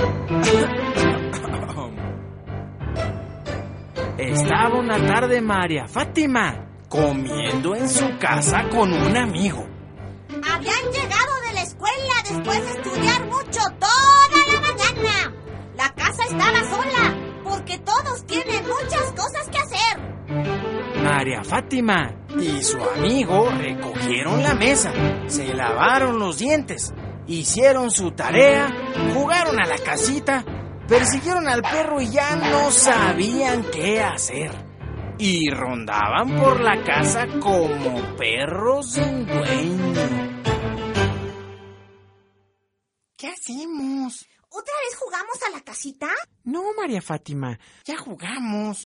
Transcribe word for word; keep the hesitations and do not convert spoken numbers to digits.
Estaba una tarde María Fátima comiendo en su casa con un amigo. Habían llegado de la escuela después de estudiar mucho toda la mañana. La casa estaba sola porque todos tienen muchas cosas que hacer. María Fátima y su amigo recogieron la mesa, se lavaron los dientes, hicieron su tarea, jugaron a la casita, persiguieron al perro y ya no sabían qué hacer. Y rondaban por la casa como perros sin dueño. ¿Qué hacemos? ¿Otra vez jugamos a la casita? No, María Fátima, ya jugamos.